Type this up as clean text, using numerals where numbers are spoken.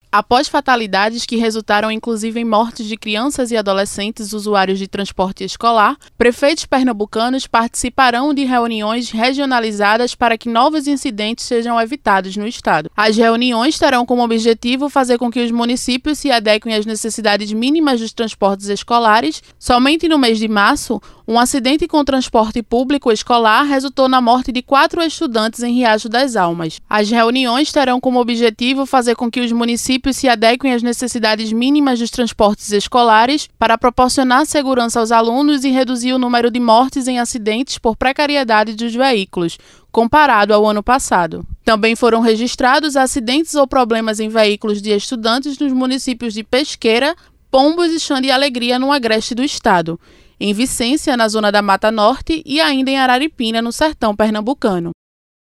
Após fatalidades que resultaram inclusive em mortes de crianças e adolescentes usuários de transporte escolar, prefeitos pernambucanos participarão de reuniões regionalizadas para que novos incidentes sejam evitados no estado. As reuniões terão como objetivo fazer com que os municípios se adequem às necessidades mínimas dos transportes escolares. Somente no mês de março, um acidente com transporte público escolar resultou na morte de 4 estudantes em Riacho das Almas. As reuniões terão como objetivo fazer com que os municípios se adequem às necessidades mínimas dos transportes escolares para proporcionar segurança aos alunos e reduzir o número de mortes em acidentes por precariedade dos veículos, comparado ao ano passado. Também foram registrados acidentes ou problemas em veículos de estudantes nos municípios de Pesqueira, Pombos e Xande Alegria, no agreste do estado, em Vicência, na zona da Mata Norte, e ainda em Araripina, no sertão pernambucano.